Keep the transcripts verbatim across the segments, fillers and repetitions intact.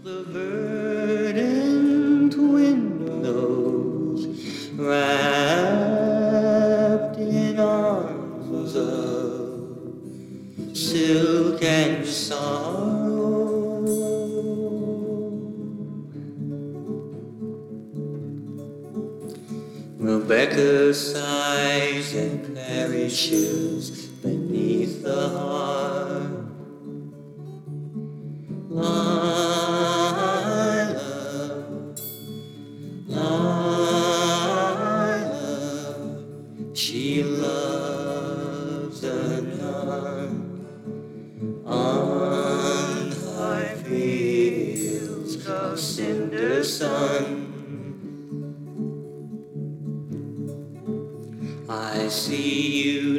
The verdant windows wrapped in arms of silk and sorrow. Rebecca sighs and perishes beneath the hearth. Lila, Lila, she loves a nun on high fields of cinder sun. I see you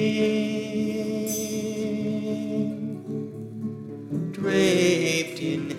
drifting, draped in